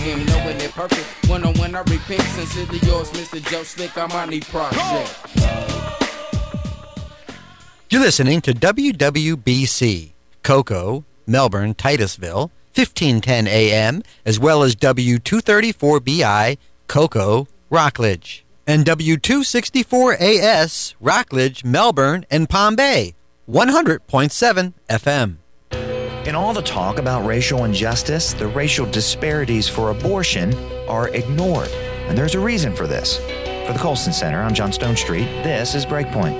him, knowing it perfect. When I repent, sincerely yours, Mr. Joe Slick, Armani Project. You're listening to WWBC, Cocoa, Melbourne, Titusville, 1510 AM, as well as W234BI, Cocoa, Rockledge, and W264AS, Rockledge, Melbourne, and Palm Bay, 100.7 FM. In all the talk about racial injustice, the racial disparities for abortion are ignored. And there's a reason for this. For the Colson Center on John Stone Street, this is Breakpoint.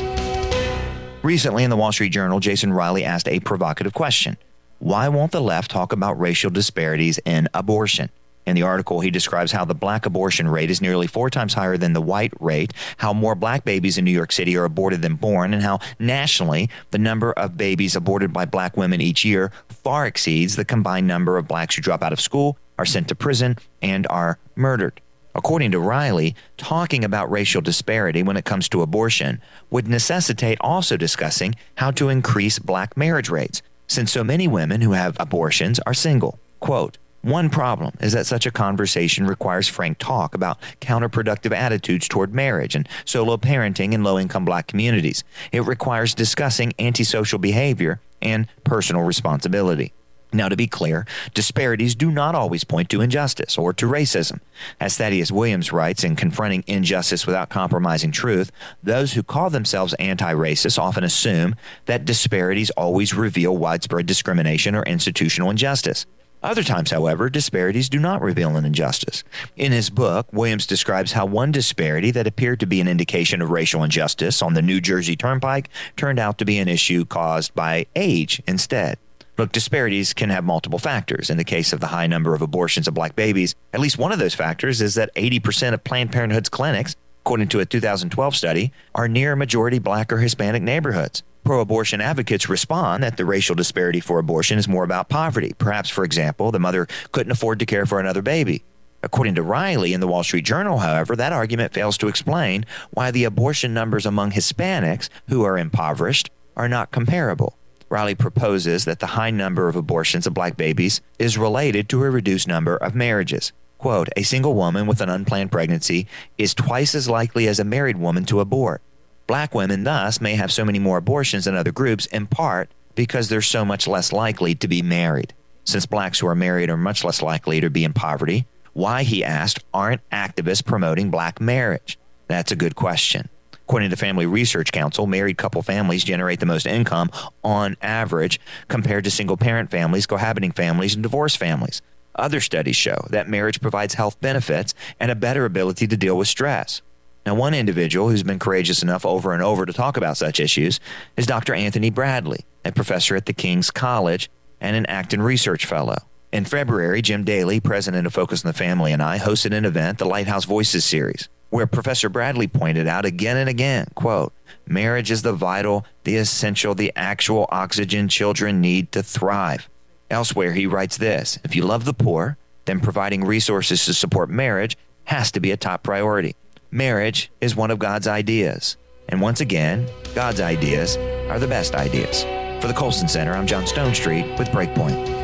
Recently in the Wall Street Journal, Jason Riley asked a provocative question. Why won't the left talk about racial disparities in abortion? In the article, he describes how the black abortion rate is nearly 4 times higher than the white rate, how more black babies in New York City are aborted than born, and how nationally the number of babies aborted by black women each year far exceeds the combined number of blacks who drop out of school, are sent to prison, and are murdered. According to Riley, talking about racial disparity when it comes to abortion would necessitate also discussing how to increase black marriage rates, since so many women who have abortions are single. Quote, one problem is that such a conversation requires frank talk about counterproductive attitudes toward marriage and solo parenting in low-income black communities. It requires discussing antisocial behavior and personal responsibility. Now, to be clear, disparities do not always point to injustice or to racism. As Thaddeus Williams writes in Confronting Injustice Without Compromising Truth, those who call themselves anti-racist often assume that disparities always reveal widespread discrimination or institutional injustice. Other times, however, disparities do not reveal an injustice. In his book, Williams describes how one disparity that appeared to be an indication of racial injustice on the New Jersey Turnpike turned out to be an issue caused by age instead. Look, disparities can have multiple factors. In the case of the high number of abortions of black babies, at least one of those factors is that 80% of Planned Parenthood's clinics, according to a 2012 study, are near majority black or Hispanic neighborhoods. Pro-abortion advocates respond that the racial disparity for abortion is more about poverty. Perhaps, for example, the mother couldn't afford to care for another baby. According to Riley in the Wall Street Journal, however, that argument fails to explain why the abortion numbers among Hispanics who are impoverished are not comparable. Riley proposes that the high number of abortions of black babies is related to a reduced number of marriages. Quote, a single woman with an unplanned pregnancy is twice as likely as a married woman to abort. Black women, thus, may have so many more abortions than other groups, in part because they're so much less likely to be married. Since blacks who are married are much less likely to be in poverty, why, he asked, aren't activists promoting black marriage? That's a good question. According to Family Research Council, married couple families generate the most income on average compared to single-parent families, cohabiting families, and divorced families. Other studies show that marriage provides health benefits and a better ability to deal with stress. Now, one individual who's been courageous enough over and over to talk about such issues is Dr. Anthony Bradley, a professor at the King's College and an Acton Research Fellow. In February, Jim Daly, president of Focus on the Family, and I hosted an event, the Lighthouse Voices series, where Professor Bradley pointed out again and again, quote, marriage is the vital, the essential, the actual oxygen children need to thrive. Elsewhere, he writes this, if you love the poor, then providing resources to support marriage has to be a top priority. Marriage is one of God's ideas. And once again, God's ideas are the best ideas. For the Colson Center, I'm John Stone Street with Breakpoint.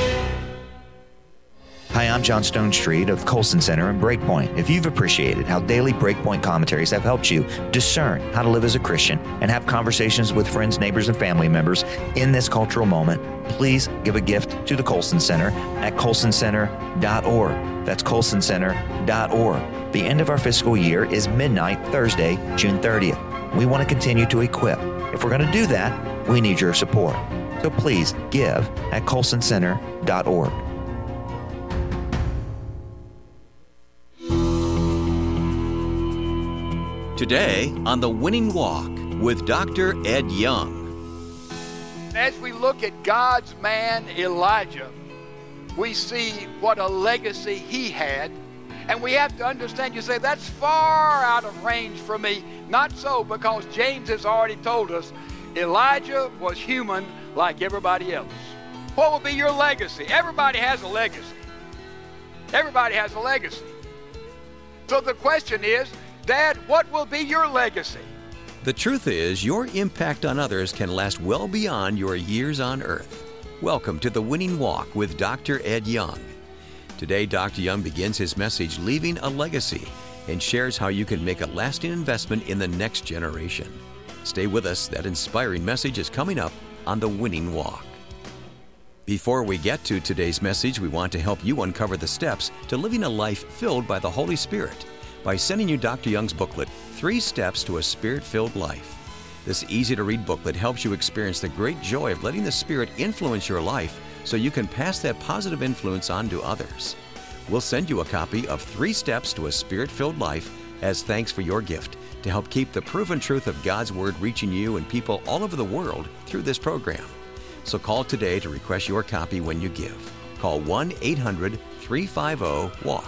Hi, I'm John Stone Street of Colson Center and Breakpoint. If you've appreciated how daily Breakpoint commentaries have helped you discern how to live as a Christian and have conversations with friends, neighbors, and family members in this cultural moment, please give a gift to the Colson Center at colsoncenter.org. That's colsoncenter.org. The end of our fiscal year is midnight Thursday, June 30th. We want to continue to equip. If we're going to do that, we need your support. So please give at colsoncenter.org. Today on The Winning Walk with Dr. Ed Young. As we look at God's man Elijah, we see what a legacy he had. And we have to understand, you say, that's far out of range for me. Not so, because James has already told us Elijah was human like everybody else. What will be your legacy? Everybody has a legacy. Everybody has a legacy. So the question is, Dad, what will be your legacy? The truth is, your impact on others can last well beyond your years on earth. Welcome to The Winning Walk with Dr. Ed Young. Today, Dr. Young begins his message, Leaving a Legacy, and shares how you can make a lasting investment in the next generation. Stay with us. That inspiring message is coming up on The Winning Walk. Before we get to today's message, we want to help you uncover the steps to living a life filled by the Holy Spirit by sending you Dr. Young's booklet, 3 Steps to a Spirit-Filled Life. This easy-to-read booklet helps you experience the great joy of letting the Spirit influence your life so you can pass that positive influence on to others. We'll send you a copy of 3 Steps to a Spirit-Filled Life as thanks for your gift to help keep the proven truth of God's Word reaching you and people all over the world through this program. So call today to request your copy when you give. Call 1-800-350-WALK,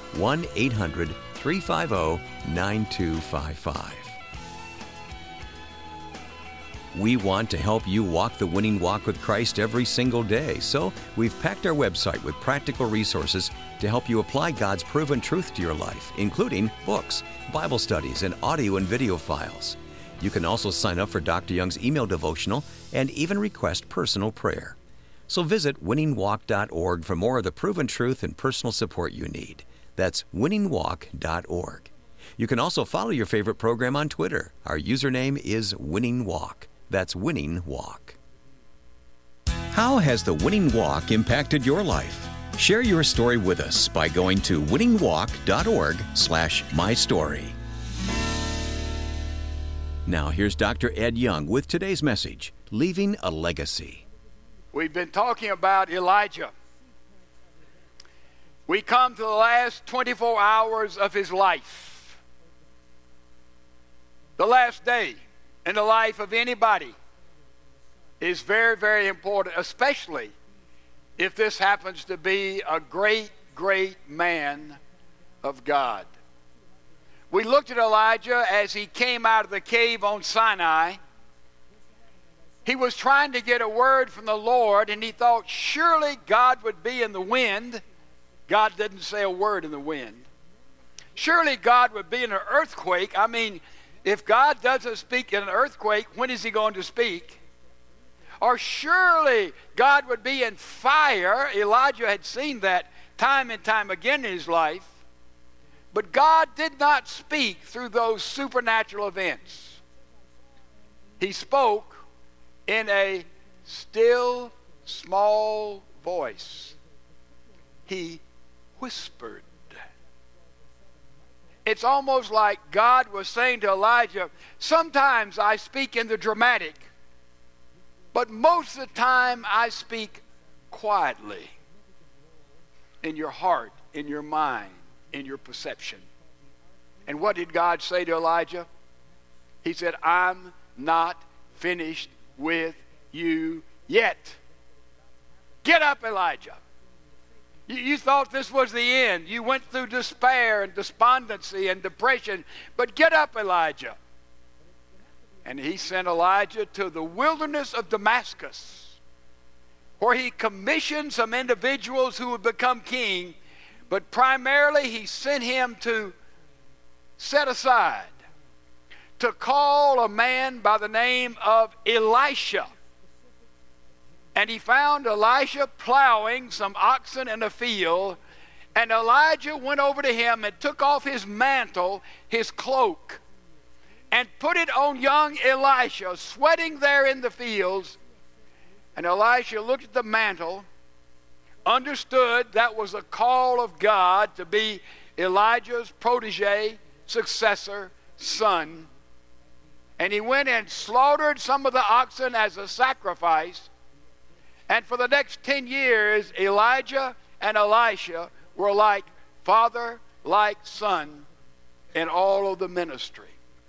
1-800-350-9255. We want to help you walk the winning walk with Christ every single day, so we've packed our website with practical resources to help you apply God's proven truth to your life, including books, Bible studies, and audio and video files. You can also sign up for Dr. Young's email devotional and even request personal prayer. So visit winningwalk.org for more of the proven truth and personal support you need. That's winningwalk.org. You can also follow your favorite program on Twitter. Our username is Winning Walk. That's Winning Walk. How has the Winning Walk impacted your life? Share your story with us by going to winningwalk.org/mystory. Now here's Dr. Ed Young with today's message, Leaving a Legacy. We've been talking about Elijah. We come to the last 24 hours of his life. The last day in the life of anybody is very, very important, especially if this happens to be a great, great man of God. We looked at Elijah as he came out of the cave on Sinai. He was trying to get a word from the Lord, and he thought surely God would be in the wind. God didn't say a word in the wind. Surely God would be in an earthquake. I mean, if God doesn't speak in an earthquake, when is he going to speak? Or surely God would be in fire. Elijah had seen that time and time again in his life. But God did not speak through those supernatural events. He spoke in a still, small voice. He whispered. It's almost like God was saying to Elijah, sometimes I speak in the dramatic, but most of the time I speak quietly in your heart, in your mind, in your perception. And what did God say to Elijah? He said, I'm not finished with you yet. Get up, Elijah. You thought this was the end. You went through despair and despondency and depression, but get up, Elijah. And he sent Elijah to the wilderness of Damascus, where he commissioned some individuals who would become king, but primarily he sent him to set aside, to call a man by the name of Elisha. And he found Elisha plowing some oxen in a field, and Elijah went over to him and took off his mantle, his cloak, and put it on young Elisha, sweating there in the fields. And Elisha looked at the mantle, understood that was a call of God to be Elijah's protege, successor, son. And he went and slaughtered some of the oxen as a sacrifice. And for the next 10 years, Elijah and Elisha were like father, like son in all of the ministry.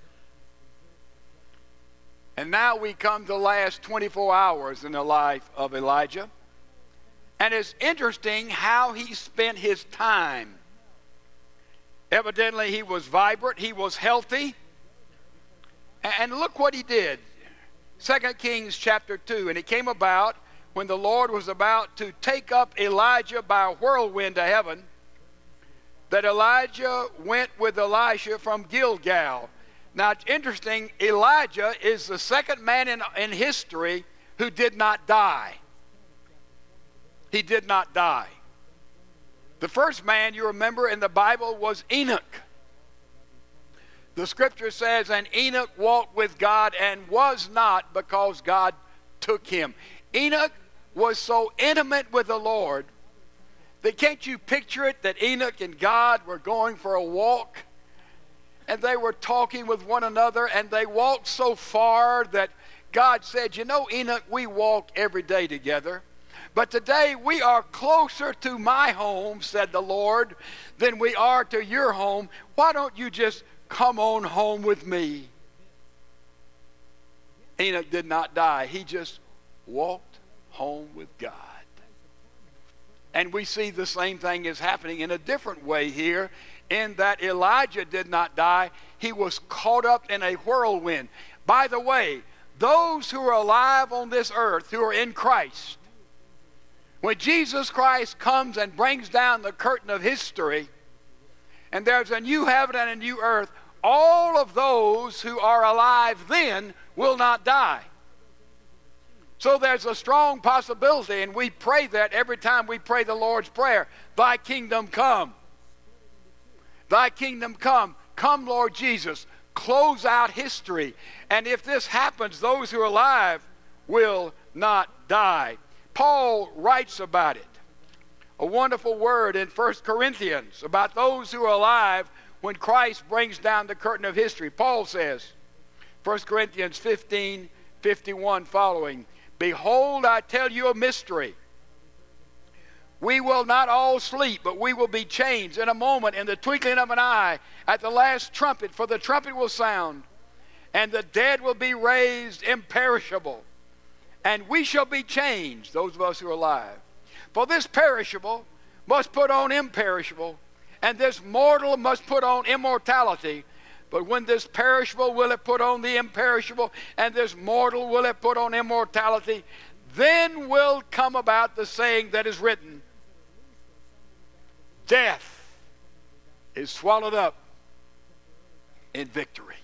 And now we come to the last 24 hours in the life of Elijah. And it's interesting how he spent his time. Evidently, he was vibrant, he was healthy. And look what he did. 2 Kings chapter 2. And it came about when the Lord was about to take up Elijah by a whirlwind to heaven, that Elijah went with Elisha from Gilgal. Now it's interesting, Elijah is the second man in history who did not die. He did not die. The first man you remember in the Bible was Enoch. The scripture says, and Enoch walked with God and was not, because God took him. Enoch was so intimate with the Lord that, can't you picture it, that Enoch and God were going for a walk, and they were talking with one another, and they walked so far that God said, you know, Enoch, we walk every day together, but today we are closer to my home, said the Lord, than we are to your home. Why don't you just come on home with me? Enoch did not die. He just walked home with God. And we see the same thing is happening in a different way here, in that Elijah did not die. He was caught up in a whirlwind. By the way, those who are alive on this earth, who are in Christ, when Jesus Christ comes and brings down the curtain of history, and there's a new heaven and a new earth, all of those who are alive then will not die. So there's a strong possibility, and we pray that every time we pray the Lord's Prayer, thy kingdom come. Thy kingdom come. Come, Lord Jesus. Close out history. And if this happens, those who are alive will not die. Paul writes about it. A wonderful word in 1 Corinthians about those who are alive when Christ brings down the curtain of history. Paul says, 1 Corinthians 15:51 following, behold, I tell you a mystery. We will not all sleep, but we will be changed in a moment, in the twinkling of an eye, at the last trumpet, for the trumpet will sound, and the dead will be raised imperishable, and we shall be changed, those of us who are alive. For this perishable must put on imperishable, and this mortal must put on immortality. But when this perishable will have put on the imperishable, and this mortal will have put on immortality, then will come about the saying that is written, death is swallowed up in victory.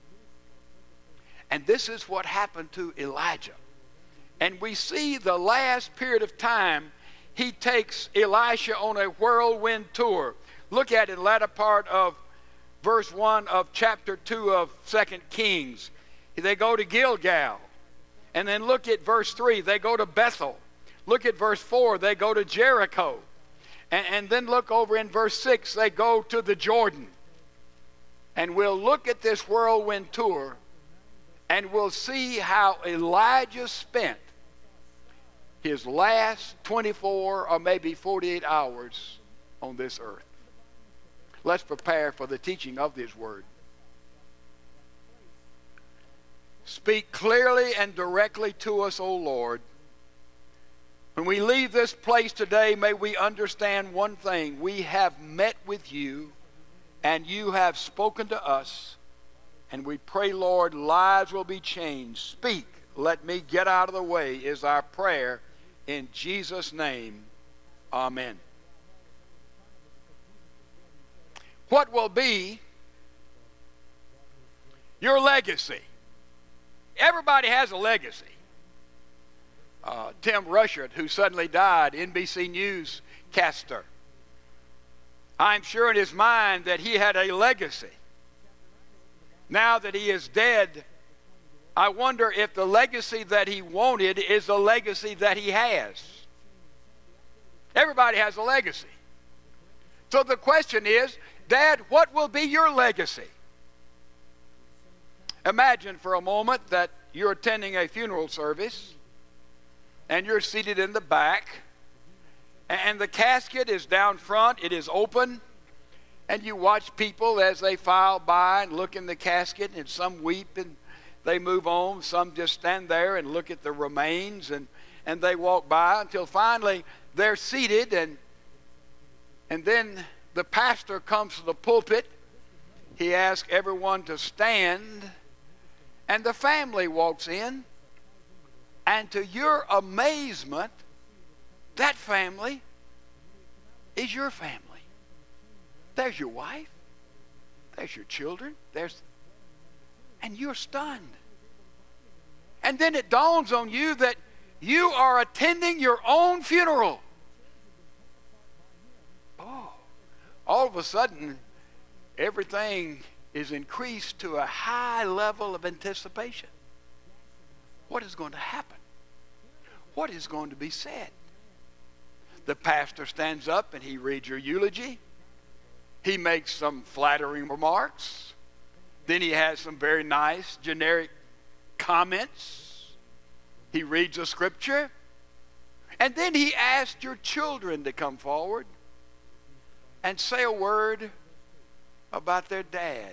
And this is what happened to Elijah. And we see the last period of time, he takes Elisha on a whirlwind tour. Look at it in the latter part of verse 1 of chapter 2 of 2 Kings. They go to Gilgal. And then look at verse 3. They go to Bethel. Look at verse 4. They go to Jericho. And then look over in verse 6. They go to the Jordan. And we'll look at this whirlwind tour, and we'll see how Elijah spent his last 24 or maybe 48 hours on this earth. Let's prepare for the teaching of this word. Speak clearly and directly to us, O Lord. When we leave this place today, may we understand one thing. We have met with you, and you have spoken to us, and we pray, Lord, lives will be changed. Speak. Let me get out of the way is our prayer. In Jesus' name, amen. What will be your legacy? Everybody has a legacy. Tim Rushert, who suddenly died, NBC News caster, I'm sure in his mind that he had a legacy. Now that he is dead, I wonder if the legacy that he wanted is the legacy that he has. Everybody has a legacy. So the question is, Dad, what will be your legacy? Imagine for a moment that you're attending a funeral service, and you're seated in the back, and the casket is down front, it is open, and you watch people as they file by and look in the casket, and some weep and they move on. Some just stand there and look at the remains, and they walk by until finally they're seated, and then the pastor comes to the pulpit. He asks everyone to stand, and the family walks in, and to your amazement, that family is your family. There's your wife, there's your children, and you're stunned. And then it dawns on you that you are attending your own funeral. a sudden, everything is increased to a high level of anticipation. What is going to happen? What is going to be said? The pastor stands up and he reads your eulogy. He makes some flattering remarks. Then he has some very nice generic comments. He reads a scripture. And then he asks your children to come forward and say a word about their dad.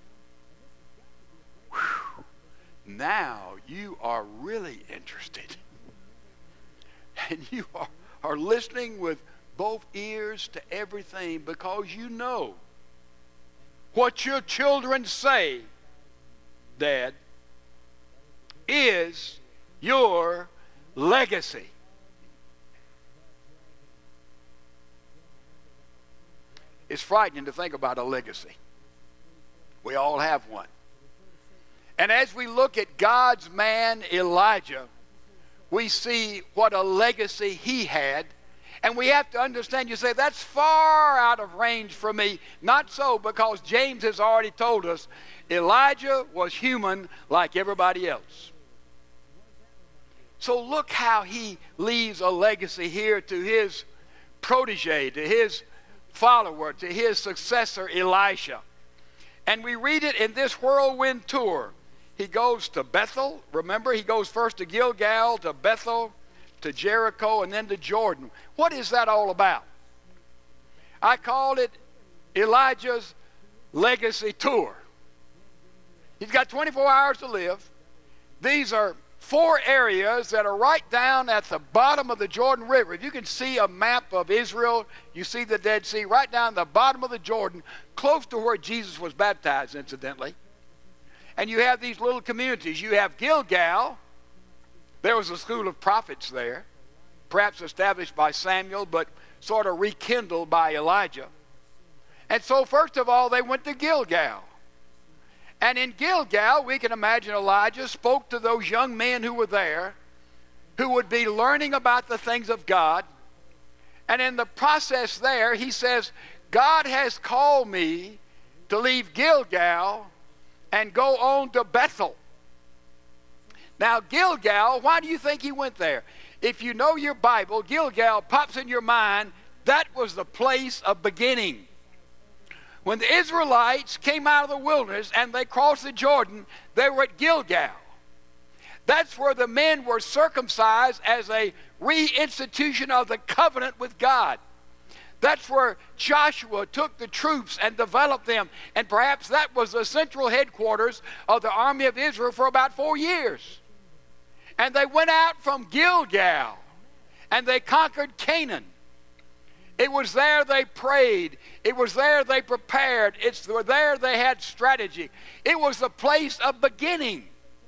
Whew. Now you are really interested. And you are listening with both ears to everything, because you know what your children say, Dad, is your legacy. It's frightening to think about a legacy. We all have one. And as we look at God's man Elijah, we see what a legacy he had. And we have to understand, you say, that's far out of range for me. Not so, because James has already told us Elijah was human like everybody else. So look how he leaves a legacy here to his protege, to his follower, to his successor Elisha. And we read it in this whirlwind tour. He goes to Bethel. Remember, he goes first to Gilgal, to Bethel, to Jericho, and then to Jordan. What is that all about? I called it Elijah's legacy tour. He's got 24 hours to live. These are 4 areas that are right down at the bottom of the Jordan River. If you can see a map of Israel, you see the Dead Sea right down the bottom of the Jordan, close to where Jesus was baptized, incidentally. And you have these little communities. You have Gilgal. There was a school of prophets there, perhaps established by Samuel, but sort of rekindled by Elijah. And so first of all, they went to Gilgal. And in Gilgal, we can imagine Elijah spoke to those young men who were there, who would be learning about the things of God. And in the process there, he says, God has called me to leave Gilgal and go on to Bethel. Now, Gilgal, why do you think he went there? If you know your Bible, Gilgal pops in your mind, that was the place of beginning. When the Israelites came out of the wilderness and they crossed the Jordan, they were at Gilgal. That's where the men were circumcised as a reinstitution of the covenant with God. That's where Joshua took the troops and developed them. And perhaps that was the central headquarters of the army of Israel for about 4 years. And they went out from Gilgal and they conquered Canaan. It was there they prayed. It was there they prepared. It's there they had strategy. It was the place of beginning.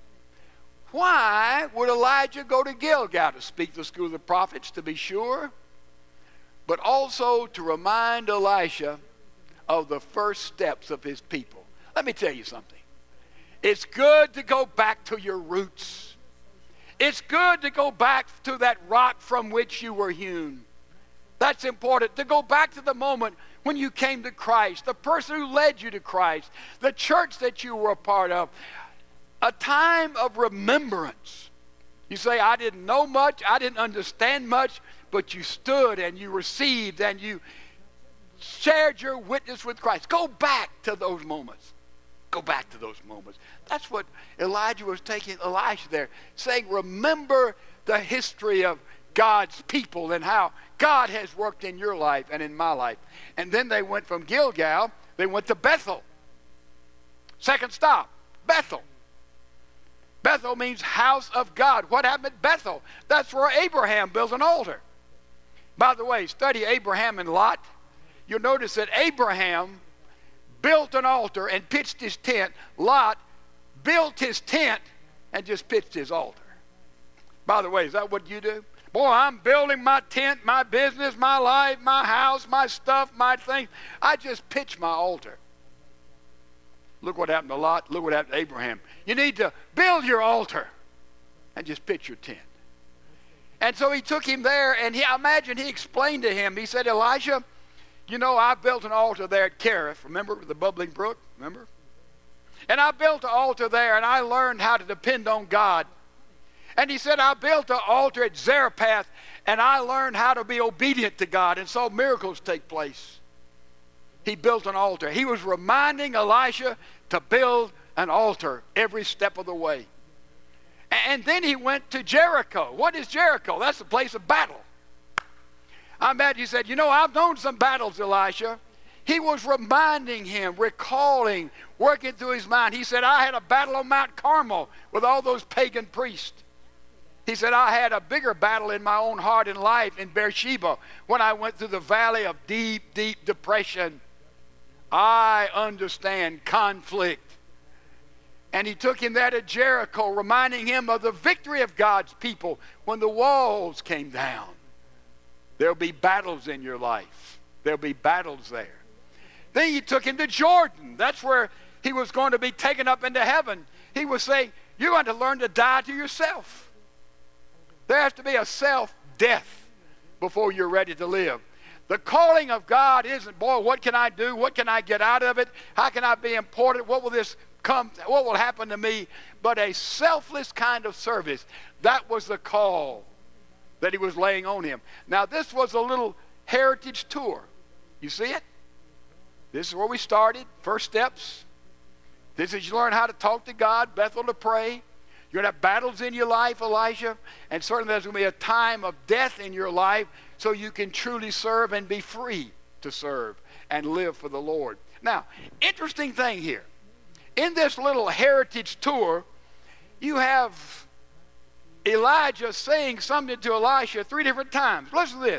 Why would Elijah go to Gilgal? To speak the school of the prophets, to be sure, but also to remind Elisha of the first steps of his people. Let me tell you something. It's good to go back to your roots. It's good to go back to that rock from which you were hewn. That's important, to go back to the moment when you came to Christ, the person who led you to Christ, the church that you were a part of. A time of remembrance. You say, I didn't know much, I didn't understand much, but you stood and you received and you shared your witness with Christ. Go back to those moments. Go back to those moments. That's what Elijah was taking Elisha there, saying, remember the history of God's people and how God has worked in your life and in my life. And then they went from Gilgal, they went to Bethel. Second stop, Bethel. Bethel means house of God. What happened at Bethel? That's where Abraham built an altar. By the way, study Abraham and Lot. You'll notice that Abraham built an altar and pitched his tent. Lot built his tent and just pitched his altar. By the way, is that what you do? Boy, I'm building my tent, my business, my life, my house, my stuff, my things. I just pitch my altar. Look what happened to Lot. Look what happened to Abraham. You need to build your altar and just pitch your tent. And so he took him there, and I imagine he explained to him. He said, Elijah, You know, I built an altar there at Kerith, remember, the bubbling brook, remember? And I built an altar there, and I learned how to depend on God. And he said, I built an altar at Zarephath, and I learned how to be obedient to God, and saw miracles take place. He built an altar. He was reminding Elisha to build an altar every step of the way. And then he went to Jericho. What is Jericho? That's the place of battle. I imagine he said, you know, I've known some battles, Elisha. He was reminding him, recalling, working through his mind. He said, I had a battle on Mount Carmel with all those pagan priests. He said, I had a bigger battle in my own heart and life in Beersheba when I went through the valley of deep, deep depression. I understand conflict. And he took him there to Jericho, reminding him of the victory of God's people when the walls came down. There'll be battles in your life. There'll be battles there. Then he took him to Jordan. That's where he was going to be taken up into heaven. He was saying, you're going to learn to die to yourself. There has to be a self-death before you're ready to live. The calling of God isn't, boy, what can I do? What can I get out of it? How can I be important? What will this come? What will happen to me? But a selfless kind of service. That was the call that he was laying on him. Now, this was a little heritage tour. You see it? This is where we started. First steps. This is you learn how to talk to God, Bethel to pray. You're going to have battles in your life, Elisha, and certainly there's going to be a time of death in your life so you can truly serve and be free to serve and live for the Lord. Now, interesting thing here. In this little heritage tour, you have Elijah saying something to Elisha 3 different times. Listen to this.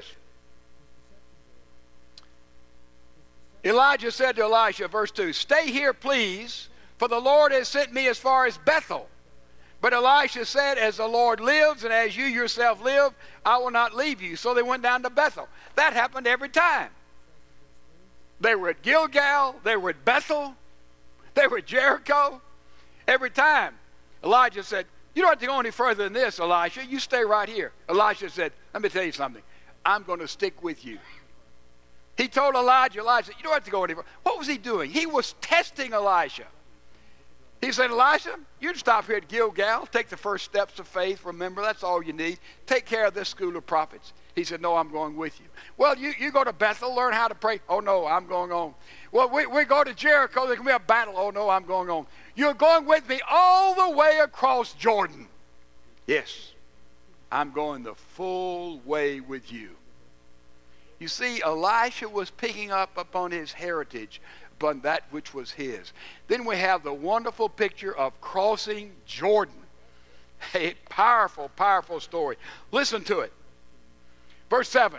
Elijah said to Elisha, verse 2, stay here, please, for the Lord has sent me as far as Bethel. But Elisha said, as the Lord lives and as you yourself live, I will not leave you. So they went down to Bethel. That happened every time. They were at Gilgal. They were at Bethel. They were at Jericho. Every time. Elijah said, you don't have to go any further than this, Elisha. You stay right here. Elisha said, let me tell you something. I'm going to stick with you. He told Elijah, you don't have to go any further. What was he doing? He was testing Elisha. He said, Elisha, you can stop here at Gilgal. Take the first steps of faith. Remember, that's all you need. Take care of this school of prophets. He said, no, I'm going with you. Well, you go to Bethel, learn how to pray. Oh, no, I'm going on. Well, we go to Jericho. There can be a battle. Oh, no, I'm going on. You're going with me all the way across Jordan. Yes, I'm going the full way with you. You see, Elisha was picking up upon his heritage, upon that which was his. Then we have the wonderful picture of crossing Jordan. A powerful, powerful story. Listen to it. Verse 7.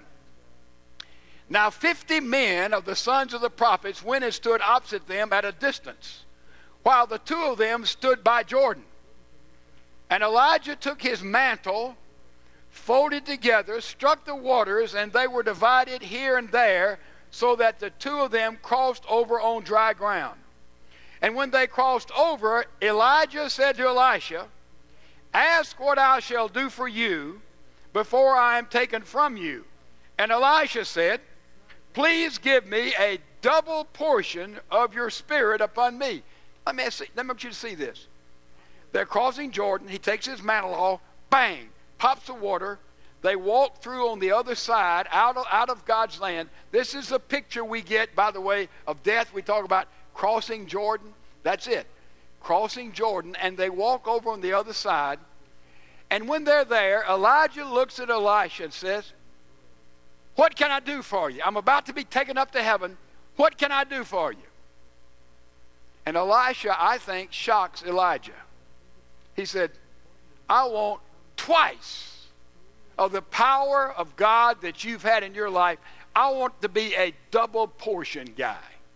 Now 50 men of the sons of the prophets went and stood opposite them at a distance, while the 2 of them stood by Jordan. And Elijah took his mantle, folded together, struck the waters, and they were divided here and there, so that the 2 of them crossed over on dry ground. And when they crossed over, Elijah said to Elisha, ask what I shall do for you before I am taken from you. And Elisha said, please give me a double portion of your spirit upon me. Let me want you to see this. They're crossing Jordan. He takes his mantle off, bang, pops the water. They walk through on the other side, out of God's land. This is a picture we get, by the way, of death. We talk about crossing Jordan. That's it. Crossing Jordan. And they walk over on the other side. And when they're there, Elijah looks at Elisha and says, what can I do for you? I'm about to be taken up to heaven. What can I do for you? And Elisha, I think, shocks Elijah. He said, I want twice of the power of God that you've had in your life. I want to be a double portion guy.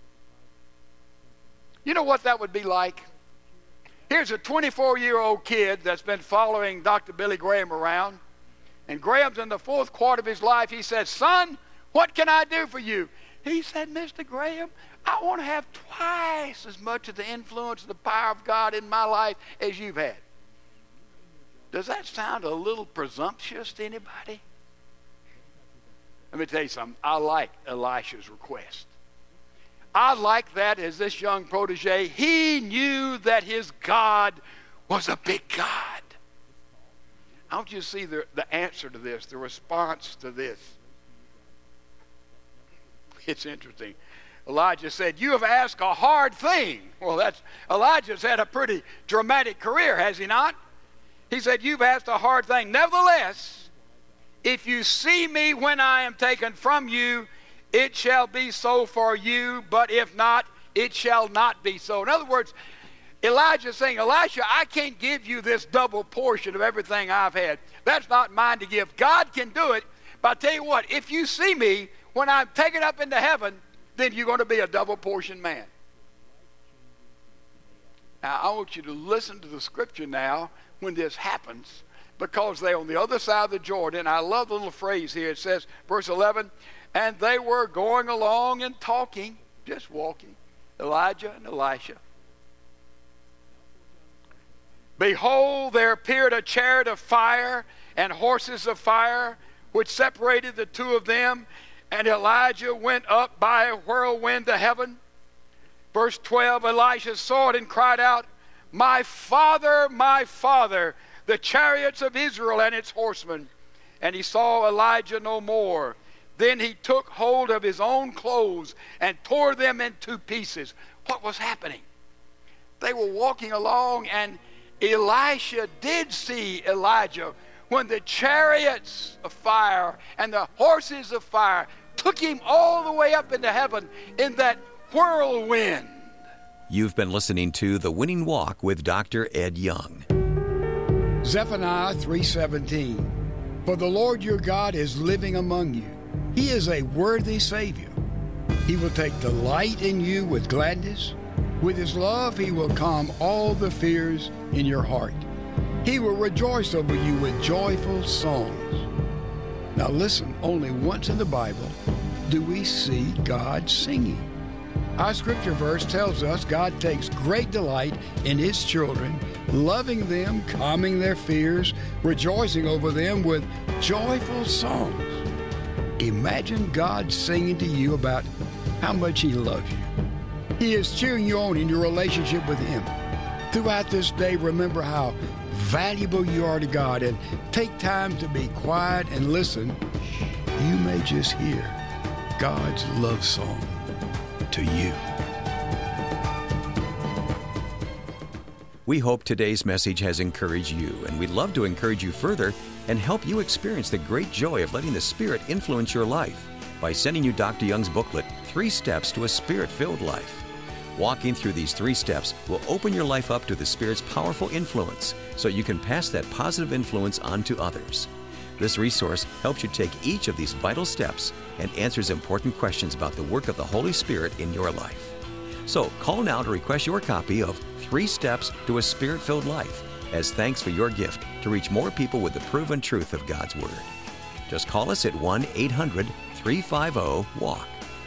You know what that would be like? Here's a 24-year-old kid that's been following Dr. Billy Graham around. And Graham's in the 4th quarter of his life. He said, son, what can I do for you? He said, Mr. Graham, I want to have twice as much of the influence and the power of God in my life as you've had. Does that sound a little presumptuous to anybody? Let me tell you something. I like Elisha's request. I like that as this young protege, he knew that his God was a big God. I want you to see the answer to this, the response to this. It's interesting. Elijah said, you have asked a hard thing. Well, Elijah's had a pretty dramatic career, has he not? He said, you've asked a hard thing. Nevertheless, if you see me when I am taken from you, it shall be so for you, but if not, it shall not be so. In other words, Elijah's saying, Elisha, I can't give you this double portion of everything I've had. That's not mine to give. God can do it, but I tell you what, if you see me when I'm taken up into heaven, then you're going to be a double portion man. Now, I want you to listen to the scripture now when this happens, because they're on the other side of the Jordan. I love the little phrase here. It says, verse 11, and they were going along and talking, just walking, Elijah and Elisha. Behold, there appeared a chariot of fire and horses of fire, which separated the two of them, and Elijah went up by a whirlwind to heaven. Verse 12, Elisha saw it and cried out, my father, the chariots of Israel and its horsemen. And he saw Elijah no more. Then he took hold of his own clothes and tore them in two pieces. What was happening? They were walking along, and Elisha did see Elijah when the chariots of fire and the horses of fire took him all the way up into heaven in that whirlwind. You've been listening to The Winning Walk with Dr. Ed Young. Zephaniah 3:17. For the Lord your God is living among you. He is a worthy Savior. He will take delight in you with gladness. With his love, he will calm all the fears in your heart. He will rejoice over you with joyful songs. Now listen, only once in the Bible do we see God singing. Our scripture verse tells us God takes great delight in his children, loving them, calming their fears, rejoicing over them with joyful songs. Imagine God singing to you about how much he loves you. He is cheering you on in your relationship with him. Throughout this day, remember how valuable you are to God, and take time to be quiet and listen. You may just hear God's love song to you. We hope today's message has encouraged you, and we'd love to encourage you further and help you experience the great joy of letting the Spirit influence your life by sending you Dr. Young's booklet, 3 Steps to a Spirit-Filled Life. Walking through these 3 steps will open your life up to the Spirit's powerful influence so you can pass that positive influence on to others. This resource helps you take each of these vital steps and answers important questions about the work of the Holy Spirit in your life. So call now to request your copy of 3 Steps to a Spirit-Filled Life as thanks for your gift to reach more people with the proven truth of God's Word. Just call us at 1-800-350-WALK,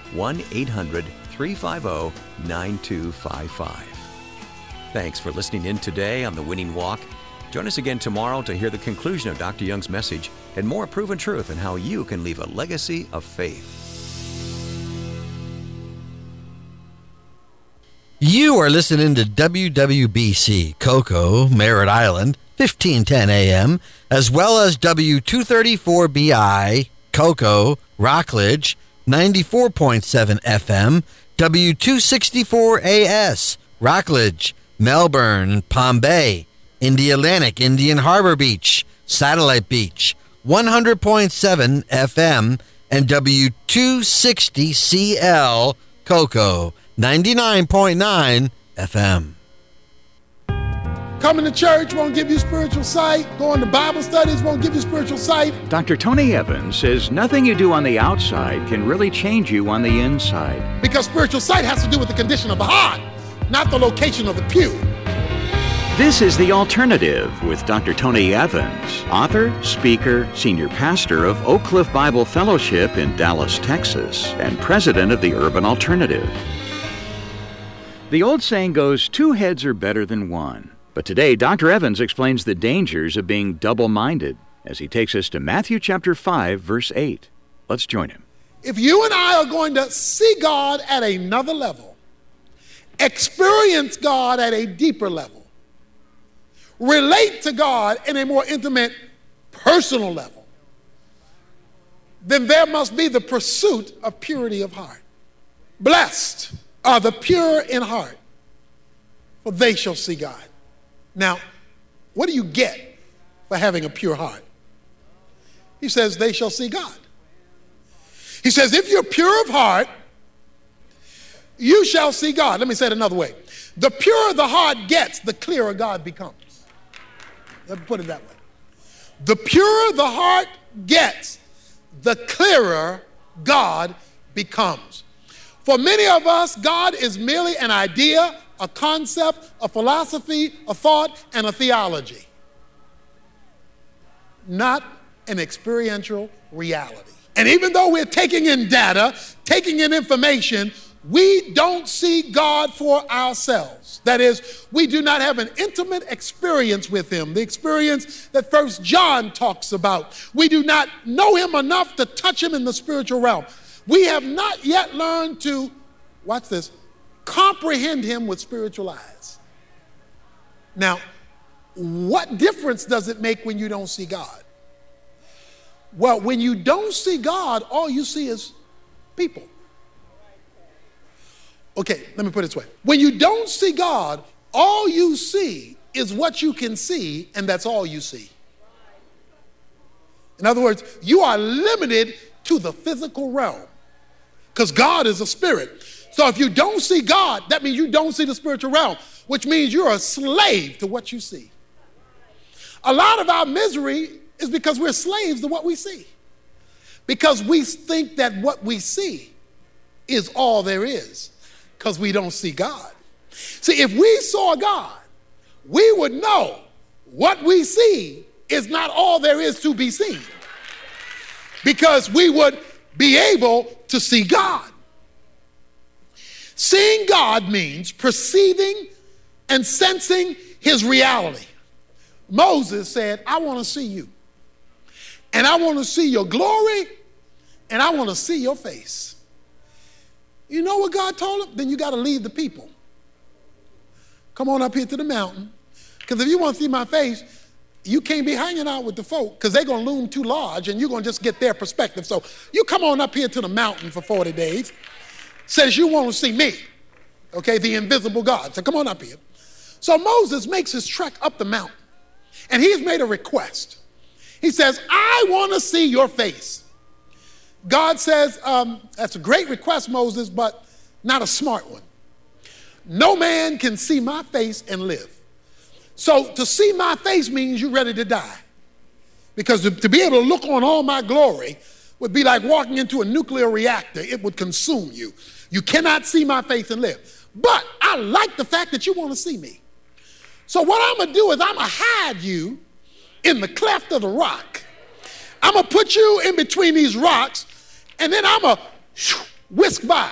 1-800-350-9255. Thanks for listening in today on The Winning Walk. Join us again tomorrow to hear the conclusion of Dr. Young's message and more proven truth on how you can leave a legacy of faith. You are listening to WWBC Cocoa, Merritt Island, 1510 AM, as well as W234BI, Cocoa, Rockledge, 94.7 FM, W264AS, Rockledge, Melbourne, Palm Bay, Indialantic, Indian Harbor Beach, Satellite Beach, 100.7 FM, and W260CL, Cocoa, 99.9 FM. Coming to church won't give you spiritual sight. Going to Bible studies won't give you spiritual sight. Dr. Tony Evans says nothing you do on the outside can really change you on the inside. Because spiritual sight has to do with the condition of the heart, not the location of the pew. This is The Alternative with Dr. Tony Evans, author, speaker, senior pastor of Oak Cliff Bible Fellowship in Dallas, Texas, and president of the Urban Alternative. The old saying goes, 2 heads are better than 1. But today, Dr. Evans explains the dangers of being double-minded as he takes us to Matthew chapter 5, verse 8. Let's join him. If you and I are going to see God at another level, experience God at a deeper level, relate to God in a more intimate, personal level, then there must be the pursuit of purity of heart. Blessed are the pure in heart, for they shall see God. Now, what do you get for having a pure heart? He says, they shall see God. He says, if you're pure of heart, you shall see God. Let me say it another way. The purer the heart gets, the clearer God becomes. Let me put it that way. The purer the heart gets, the clearer God becomes. For many of us, God is merely an idea, a concept, a philosophy, a thought, and a theology. Not an experiential reality. And even though we're taking in data, taking in information, we don't see God for ourselves. That is, we do not have an intimate experience with him, the experience that 1 John talks about. We do not know him enough to touch him in the spiritual realm. We have not yet learned to, watch this, comprehend him with spiritual eyes. Now, what difference does it make when you don't see God? Well, when you don't see God, all you see is people. Okay, let me put it this way. When you don't see God, all you see is what you can see, and that's all you see. In other words, you are limited to the physical realm because God is a spirit. So if you don't see God, that means you don't see the spiritual realm, which means you're a slave to what you see. A lot of our misery is because we're slaves to what we see. Because we think that what we see is all there is, because we don't see God. See, if we saw God, we would know what we see is not all there is to be seen, because we would be able to see God. Seeing God means perceiving and sensing his reality. Moses said, I want to see you. And I want to see your glory, and I want to see your face. You know what God told him? Then you got to leave the people. Come on up here to the mountain, because if you want to see my face, you can't be hanging out with the folk, because they're going to loom too large, and you're going to just get their perspective. So you come on up here to the mountain for 40 days. Says you want to see me, okay, the invisible God. So come on up here. So Moses makes his trek up the mountain, and he's made a request. He says, I want to see your face. God says, that's a great request, Moses, but not a smart one. No man can see my face and live. So to see my face means you're ready to die. Because to be able to look on all my glory would be like walking into a nuclear reactor. It would consume you. You cannot see my face and live. But I like the fact that you want to see me. So what I'm going to do is I'm going to hide you in the cleft of the rock. I'm going to put you in between these rocks, and then I'm going to whisk by.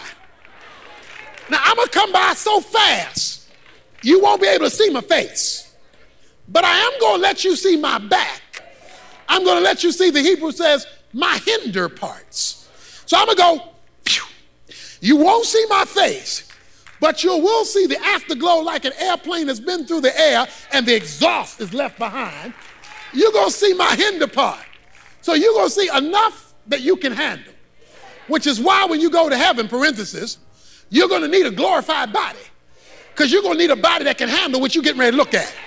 Now, I'm going to come by so fast, you won't be able to see my face. But I am going to let you see my back. I'm going to let you see, the Hebrew says, my hinder parts. So I'm going to go, phew. You won't see my face, but you will see the afterglow like an airplane that's been through the air and the exhaust is left behind. You're going to see my hinder part. So you're going to see enough that you can handle, which is why when you go to heaven, parenthesis, you're going to need a glorified body, because you're going to need a body that can handle what you're getting ready to look at.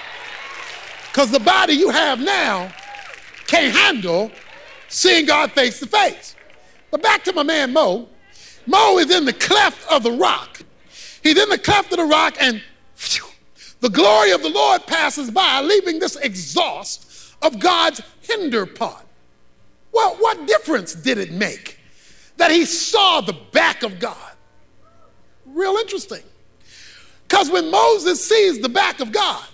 Because the body you have now can't handle seeing God face to face. But back to my man Mo. Mo is in the cleft of the rock. He's in the cleft of the rock, and phew, the glory of the Lord passes by, leaving this exhaust of God's hinder part. Well, what difference did it make that he saw the back of God? Real interesting. Because when Moses sees the back of God,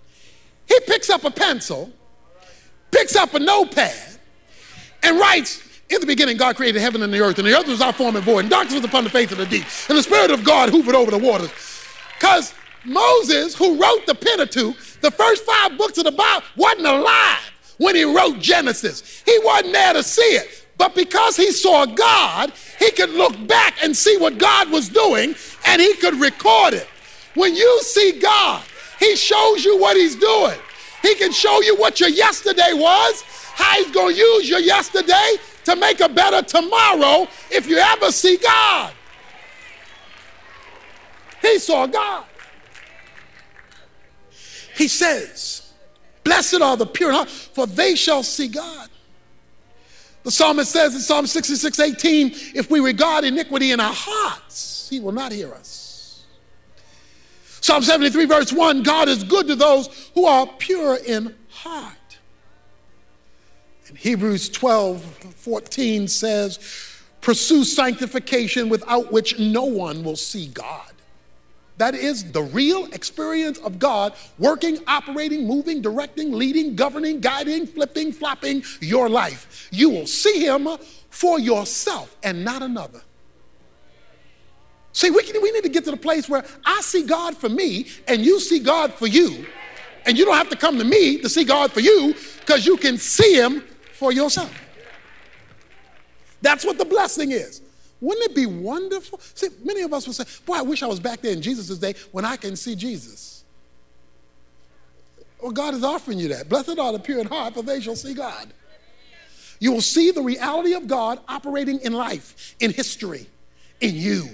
he picks up a pencil, picks up a notepad, and writes, in the beginning, God created heaven and the earth was without form and void, and darkness was upon the face of the deep, and the Spirit of God hovered over the waters. Because Moses, who wrote the Pentateuch, the first 5 books of the Bible, wasn't alive when he wrote Genesis. He wasn't there to see it. But because he saw God, he could look back and see what God was doing, and he could record it. When you see God, he shows you what he's doing. He can show you what your yesterday was, how he's going to use your yesterday to make a better tomorrow if you ever see God. He saw God. He says, blessed are the pure in heart, for they shall see God. The psalmist says in Psalm 66:18, if we regard iniquity in our hearts, he will not hear us. Psalm 73 verse 1, God is good to those who are pure in heart. And Hebrews 12:14 says, pursue sanctification without which no one will see God. That is the real experience of God working, operating, moving, directing, leading, governing, guiding, flipping, flopping your life. You will see him for yourself and not another. See, we need to get to the place where I see God for me and you see God for you. And you don't have to come to me to see God for you because you can see him for yourself. That's what the blessing is. Wouldn't it be wonderful? See, many of us would say, boy, I wish I was back there in Jesus' day when I can see Jesus. Well, God is offering you that. Blessed are the pure in heart, for they shall see God. You will see the reality of God operating in life, in history, in you.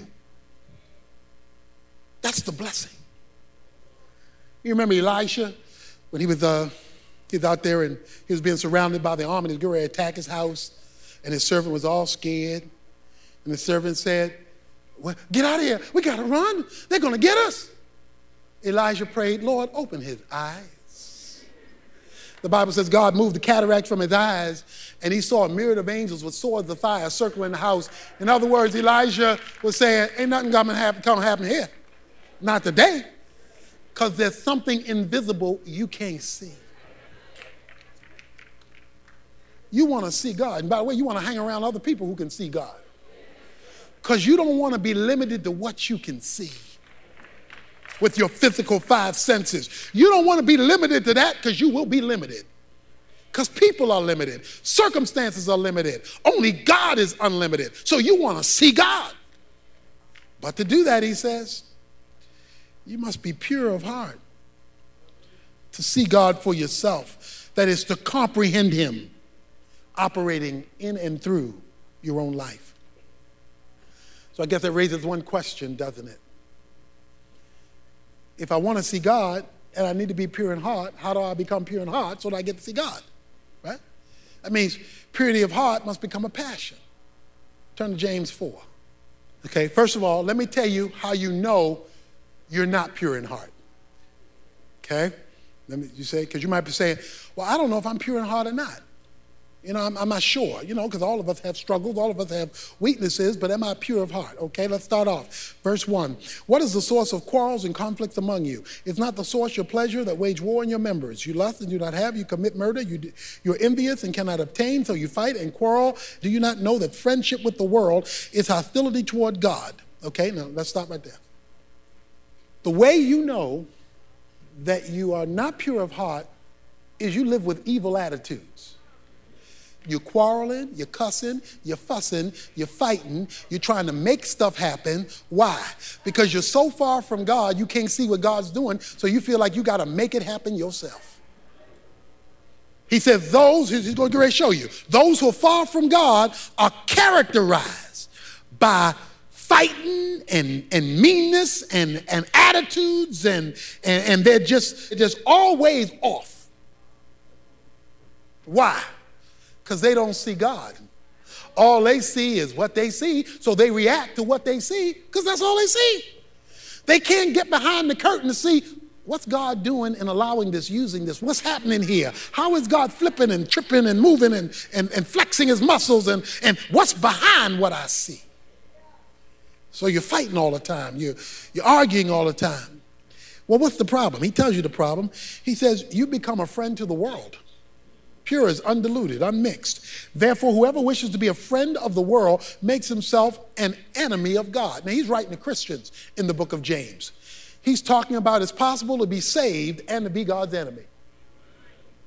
That's the blessing. You remember Elisha when he was out there and he was being surrounded by the army and he was going to attack his house, and his servant was all scared. And the servant said, well, get out of here. We got to run. They're going to get us. Elijah prayed, Lord, open his eyes. The Bible says God moved the cataract from his eyes, and he saw a myriad of angels with swords of fire circling the house. In other words, Elijah was saying, ain't nothing going to happen here. Not today, because there's something invisible you can't see. You want to see God. And by the way, you want to hang around other people who can see God. Because you don't want to be limited to what you can see with your physical five senses. You don't want to be limited to that because you will be limited. Because people are limited. Circumstances are limited. Only God is unlimited. So you want to see God. But to do that, he says, you must be pure of heart to see God for yourself. That is to comprehend him operating in and through your own life. So I guess that raises one question, doesn't it? If I want to see God and I need to be pure in heart, how do I become pure in heart so that I get to see God? Right? That means purity of heart must become a passion. Turn to James 4. Okay, first of all, let me tell you how you know you're not pure in heart. Okay? You say, because you might be saying, well, I don't know if I'm pure in heart or not. You know, I'm not sure, because all of us have struggles, all of us have weaknesses, but am I pure of heart? Okay, let's start off. Verse 1. What is the source of quarrels and conflicts among you? Is not the source your pleasure that wage war in your members? You lust and do not have, you commit murder, you're envious and cannot obtain, so you fight and quarrel. Do you not know that friendship with the world is hostility toward God? Okay, now let's stop right there. The way you know that you are not pure of heart is you live with evil attitudes. You're quarreling, you're cussing, you're fussing, you're fighting, you're trying to make stuff happen. Why? Because you're so far from God, you can't see what God's doing, so you feel like you got to make it happen yourself. He says he's going to show you, those who are far from God are characterized by fighting and meanness and attitudes, and they're just always off. Why? Because they don't see God. All they see is what they see, so they react to what they see because that's all they see. They can't get behind the curtain to see what's God doing and allowing this, using this. What's happening here? How is God flipping and tripping and moving and flexing his muscles and what's behind what I see? So you're fighting all the time. You're arguing all the time. Well, what's the problem? He tells you the problem. He says, you become a friend to the world. Pure is undiluted, unmixed. Therefore, whoever wishes to be a friend of the world makes himself an enemy of God. Now, he's writing to Christians in the book of James. He's talking about it's possible to be saved and to be God's enemy.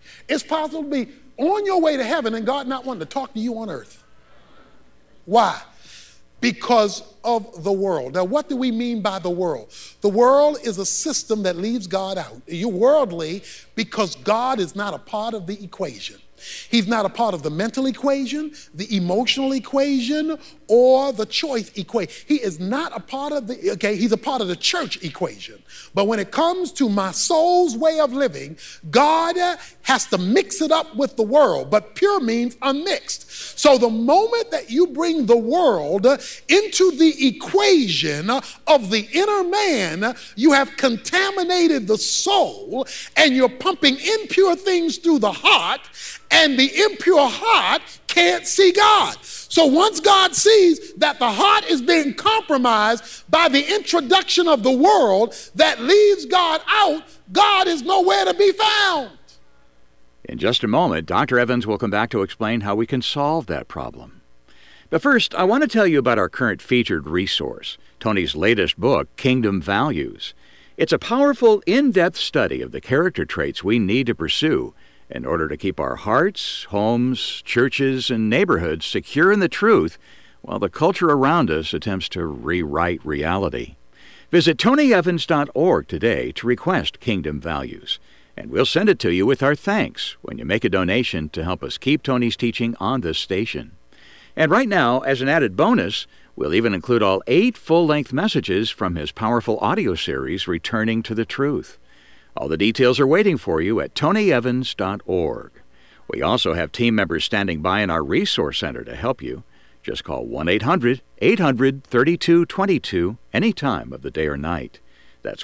It's possible to be on your way to heaven and God not wanting to talk to you on earth. Why? Because of the world. Now, what do we mean by the world? The world is a system that leaves God out. You're worldly because God is not a part of the equation. He's not a part of the mental equation, the emotional equation, or the choice equation. He is not a part of he's a part of the church equation. But when it comes to my soul's way of living, God has to mix it up with the world. But pure means unmixed. So the moment that you bring the world into the equation of the inner man, you have contaminated the soul and you're pumping impure things through the heart, and the impure heart can't see God. So once God sees that the heart is being compromised by the introduction of the world that leaves God out, God is nowhere to be found. In just a moment, Dr. Evans will come back to explain how we can solve that problem. But first, I want to tell you about our current featured resource, Tony's latest book, Kingdom Values. It's a powerful, in-depth study of the character traits we need to pursue in order to keep our hearts, homes, churches, and neighborhoods secure in the truth while the culture around us attempts to rewrite reality. Visit TonyEvans.org today to request Kingdom Values, and we'll send it to you with our thanks when you make a donation to help us keep Tony's teaching on this station. And right now, as an added bonus, we'll even include all 8 full-length messages from his powerful audio series, Returning to the Truth. All the details are waiting for you at TonyEvans.org. We also have team members standing by in our resource center to help you. Just call 1-800-800-3222 any time of the day or night. That's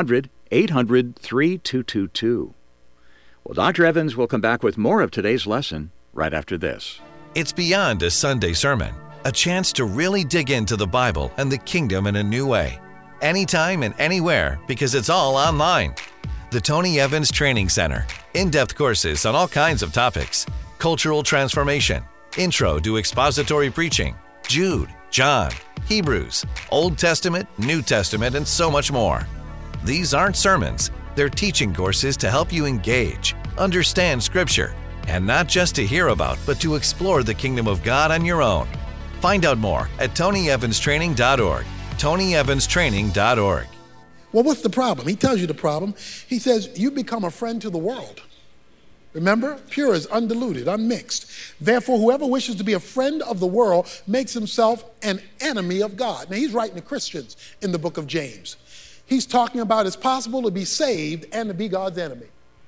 1-800-800-3222. Well, Dr. Evans will come back with more of today's lesson right after this. It's beyond a Sunday sermon, a chance to really dig into the Bible and the kingdom in a new way. Anytime and anywhere, because it's all online. The Tony Evans Training Center. In-depth courses on all kinds of topics. Cultural transformation, intro to expository preaching, Jude, John, Hebrews, Old Testament, New Testament, and so much more. These aren't sermons. They're teaching courses to help you engage, understand Scripture, and not just to hear about, but to explore the kingdom of God on your own. Find out more at TonyEvansTraining.org. TonyEvansTraining.org. Well, what's the problem? He tells you the problem. He says, you become a friend to the world. Remember, pure is undiluted, unmixed. Therefore, whoever wishes to be a friend of the world makes himself an enemy of God. Now, he's writing to Christians in the book of James. He's talking about it's possible to be saved and to be God's enemy.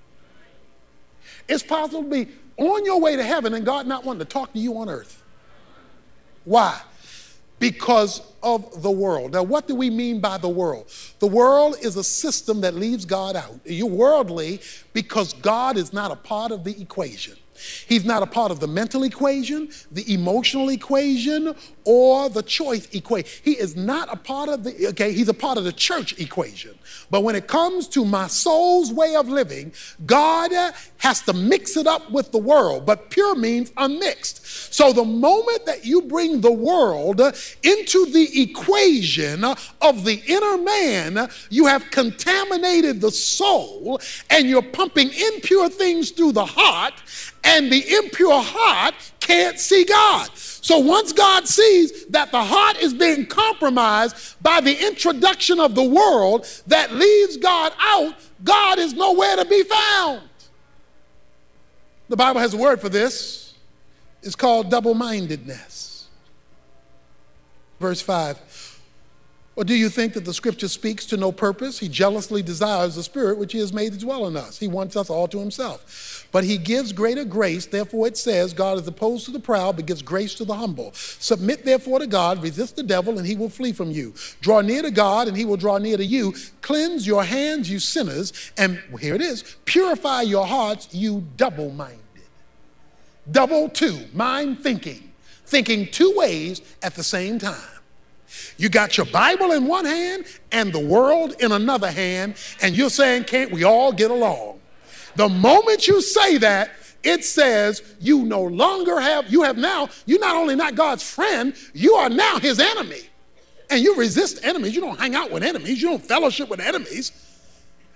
It's possible to be on your way to heaven and God not wanting to talk to you on earth. Why? Because of the world. Now, what do we mean by the world? The world is a system that leaves God out. You're worldly because God is not a part of the equation. He's not a part of the mental equation, the emotional equation, or the choice equation. He is not a part of he's a part of the church equation. But when it comes to my soul's way of living, God has to mix it up with the world. But pure means unmixed. So the moment that you bring the world into the equation of the inner man, you have contaminated the soul and you're pumping impure things through the heart, and the impure heart can't see God. So once God sees that the heart is being compromised by the introduction of the world that leaves God out, God is nowhere to be found. The Bible has a word for this. It's called double-mindedness. Verse 5. Or do you think that the scripture speaks to no purpose? He jealously desires the Spirit which he has made to dwell in us. He wants us all to himself. But he gives greater grace. Therefore it says, God is opposed to the proud, but gives grace to the humble. Submit therefore to God, resist the devil, and he will flee from you. Draw near to God, and he will draw near to you. Cleanse your hands, you sinners, and here it is, purify your hearts, you double-minded. Double two, mind thinking. Thinking two ways at the same time. You got your Bible in one hand and the world in another hand, and you're saying, can't we all get along? The moment you say that, it says you no longer you're not only not God's friend, you are now his enemy. And you resist enemies. You don't hang out with enemies. You don't fellowship with enemies.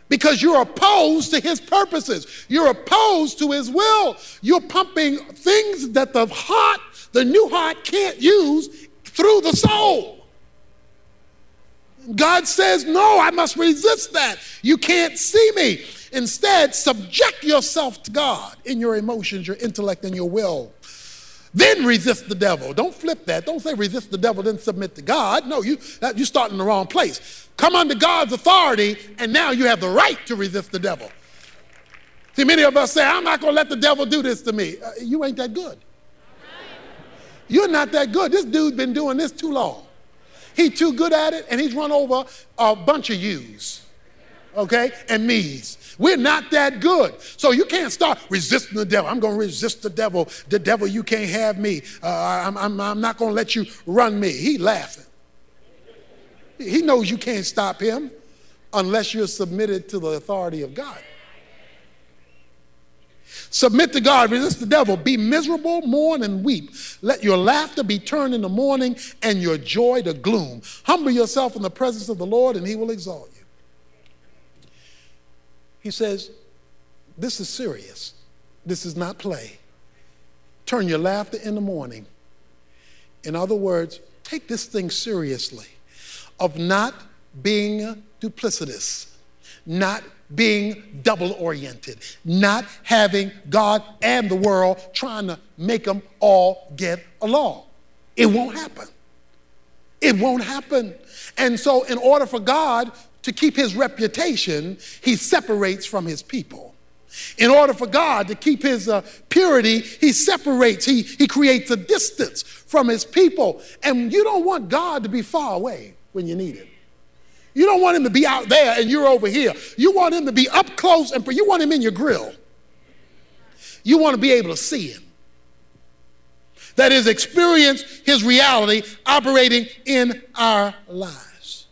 because you're opposed to his purposes. You're opposed to his will. You're pumping things that the heart, the new heart, can't use through the soul. God says, no, I must resist that. You can't see me. Instead, subject yourself to God in your emotions, your intellect, and your will. Then resist the devil. Don't flip that. Don't say resist the devil, then submit to God. No, you're starting in the wrong place. Come under God's authority, and now you have the right to resist the devil. See, many of us say, I'm not going to let the devil do this to me. You ain't that good. You're not that good. This dude's been doing this too long. He's too good at it, and he's run over a bunch of yous, okay, and me's. We're not that good. So you can't start resisting the devil. I'm going to resist the devil. The devil, you can't have me. I'm not going to let you run me. He's laughing. He knows you can't stop him unless you're submitted to the authority of God. Submit to God, resist the devil, be miserable, mourn and weep. Let your laughter be turned into mourning and your joy to gloom. Humble yourself in the presence of the Lord and he will exalt you. He says, this is serious. This is not play. Turn your laughter into mourning. In other words, take this thing seriously of not being duplicitous, not being double-oriented, not having God and the world trying to make them all get along. It won't happen. It won't happen. And so in order for God to keep his reputation, he separates from his people. In order for God to keep his purity, he separates, he creates a distance from his people. And you don't want God to be far away when you need him. You don't want him to be out there and you're over here. You want him to be up close and you want him in your grill. You want to be able to see him. That is, experience his reality operating in our lives.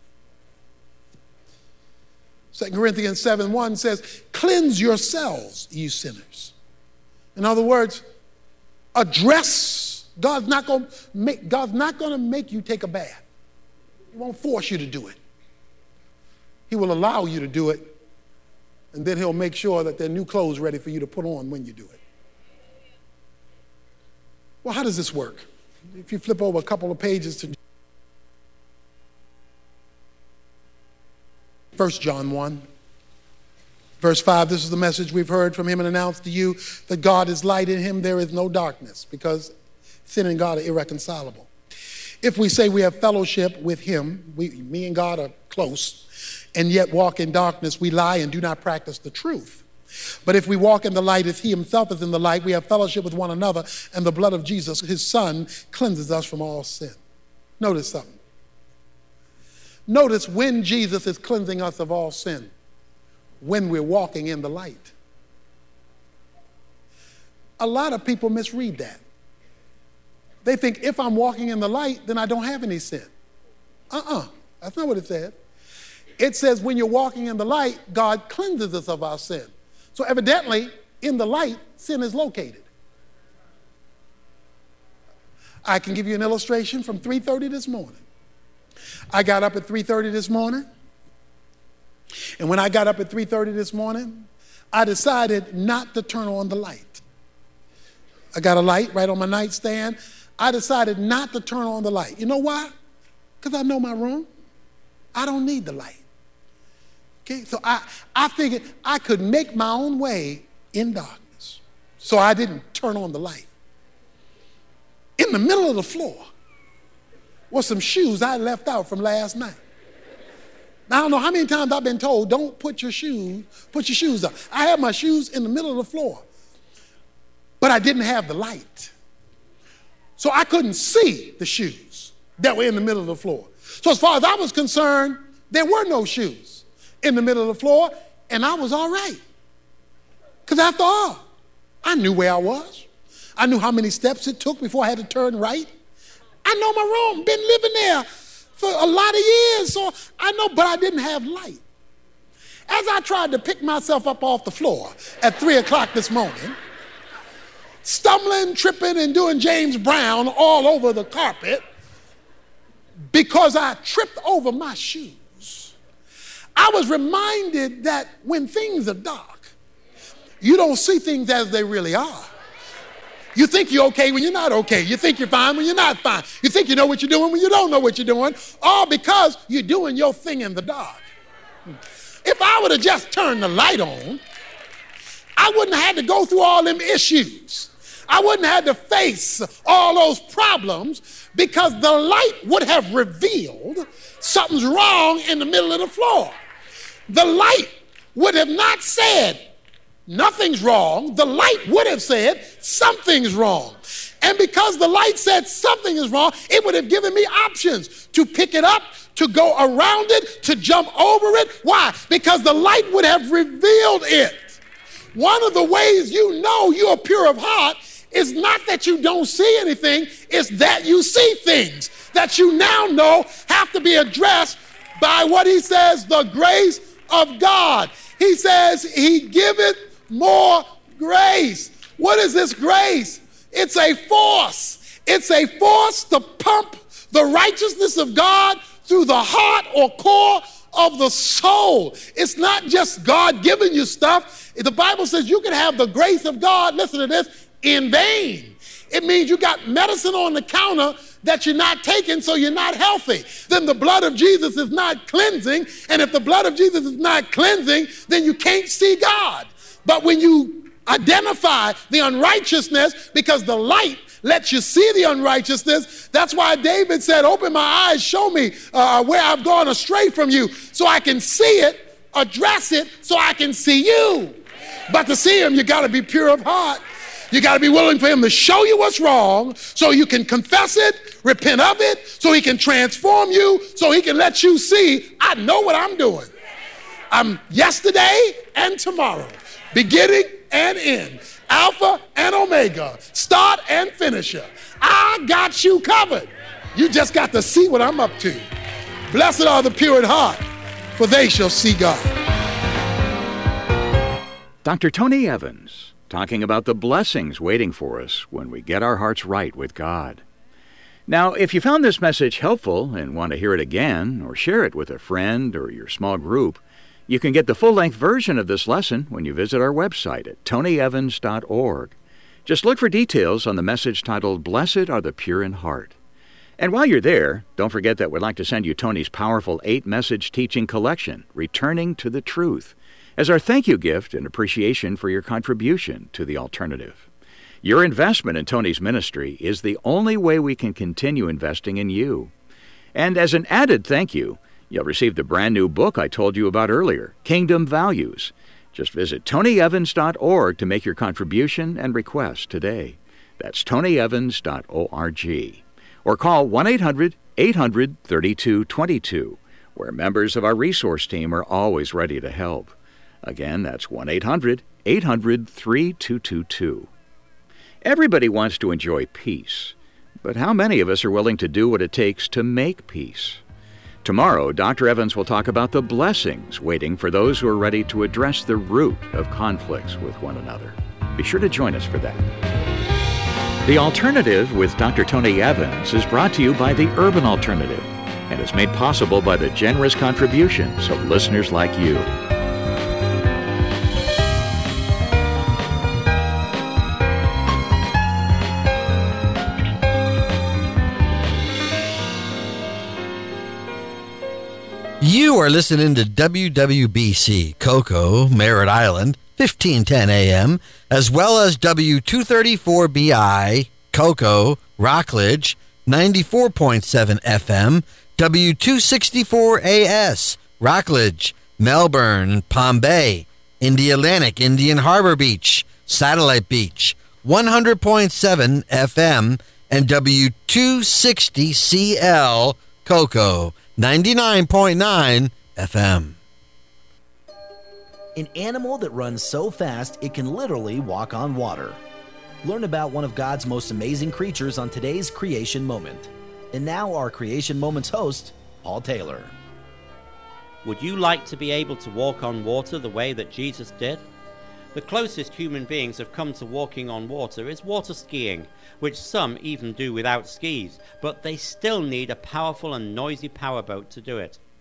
2 Corinthians 7:1 says, cleanse yourselves, you sinners. In other words, address. God's not going to make you take a bath. He won't force you to do it. He will allow you to do it, and then he'll make sure that there are new clothes ready for you to put on when you do it. Well, how does this work? If you flip over a couple of pages to 1 John 1, verse 5, this is the message we've heard from him and announced to you, that God is light, in him there is no darkness, because sin and God are irreconcilable. If we say we have fellowship with him, me and God are close, and yet walk in darkness, we lie and do not practice the truth. But if we walk in the light as he himself is in the light, we have fellowship with one another, and the blood of Jesus, his son, cleanses us from all sin. Notice something. Notice when Jesus is cleansing us of all sin, when we're walking in the light. A lot of people misread that. They think if I'm walking in the light, then I don't have any sin. That's not what it says. It says when you're walking in the light, God cleanses us of our sin. So evidently, in the light, sin is located. I can give you an illustration from 3:30 this morning. I got up at 3:30 this morning, and when I got up at 3:30 this morning, I decided not to turn on the light. I got a light right on my nightstand. I decided not to turn on the light. You know why? Because I know my room. I don't need the light. Okay, so I figured I could make my own way in darkness. So I didn't turn on the light. In the middle of the floor were some shoes I left out from last night. Now, I don't know how many times I've been told, don't put your shoes up. I had my shoes in the middle of the floor, but I didn't have the light. So I couldn't see the shoes that were in the middle of the floor. So as far as I was concerned, there were no shoes in the middle of the floor, and I was all right. Because after all, I knew where I was. I knew how many steps it took before I had to turn right. I know my room, been living there for a lot of years, so I know, but I didn't have light. As I tried to pick myself up off the floor at 3 o'clock this morning, stumbling, tripping, and doing James Brown all over the carpet because I tripped over my shoes, I I was reminded that when things are dark, you don't see things as they really are. You think you're okay when you're not okay. You think you're fine when you're not fine. You think you know what you're doing when you don't know what you're doing, all because you're doing your thing in the dark. If I would have just turned the light on, I wouldn't have had to go through all them issues. I wouldn't have had to face all those problems, because the light would have revealed something's wrong in the middle of the floor. The light would have not said nothing's wrong. The light would have said something's wrong. And because the light said something is wrong, it would have given me options to pick it up, to go around it, to jump over it. Why? Because the light would have revealed it. One of the ways you know you are pure of heart is not that you don't see anything, it's that you see things that you now know have to be addressed by what he says, the grace of God. He says he giveth more grace. What is this grace? It's a force. It's a force to pump the righteousness of God through the heart or core of the soul. It's not just God giving you stuff. The Bible says you can have the grace of God, listen to this, in vain. It means you got medicine on the counter that you're not taking, so you're not healthy. Then the blood of Jesus is not cleansing, and if the blood of Jesus is not cleansing, then you can't see God. But when you identify the unrighteousness, because the light lets you see the unrighteousness, that's why David said, open my eyes, show me where I've gone astray from you, so I can see it, address it, so I can see you. But to see him, you got to be pure of heart. You got to be willing for him to show you what's wrong so you can confess it, repent of it, so he can transform you, so he can let you see, I know what I'm doing. I'm yesterday and tomorrow, beginning and end, Alpha and Omega, start and finisher. I got you covered. You just got to see what I'm up to. Blessed are the pure in heart, for they shall see God. Dr. Tony Evans, talking about the blessings waiting for us when we get our hearts right with God. Now, if you found this message helpful and want to hear it again or share it with a friend or your small group, you can get the full-length version of this lesson when you visit our website at tonyevans.org. Just look for details on the message titled, Blessed Are the Pure in Heart. And while you're there, don't forget that we'd like to send you Tony's powerful 8-message teaching collection, Returning to the Truth, as our thank you gift and appreciation for your contribution to the alternative. Your investment in Tony's ministry is the only way we can continue investing in you. And as an added thank you, you'll receive the brand new book I told you about earlier, Kingdom Values. Just visit tonyevans.org to make your contribution and request today. That's tonyevans.org. Or call 1-800-800-3222, where members of our resource team are always ready to help. Again, that's 1-800-800-3222. Everybody wants to enjoy peace, but how many of us are willing to do what it takes to make peace? Tomorrow, Dr. Evans will talk about the blessings waiting for those who are ready to address the root of conflicts with one another. Be sure to join us for that. The Alternative with Dr. Tony Evans is brought to you by the Urban Alternative and is made possible by the generous contributions of listeners like you. You are listening to WWBC, Cocoa, Merritt Island, 1510 AM, as well as W234BI, Cocoa, Rockledge, 94.7 FM, W264AS, Rockledge, Melbourne, Palm Bay, Indialantic, Indian Harbor Beach, Satellite Beach, 100.7 FM, and W260CL, Cocoa, 99.9 FM. An animal that runs so fast it can literally walk on water. Learn about one of God's most amazing creatures on today's Creation Moment. And now our Creation Moments host, Paul Taylor. Would you like to be able to walk on water the way that Jesus did? The closest human beings have come to walking on water is water skiing, which some even do without skis, but they still need a powerful and noisy powerboat to do it.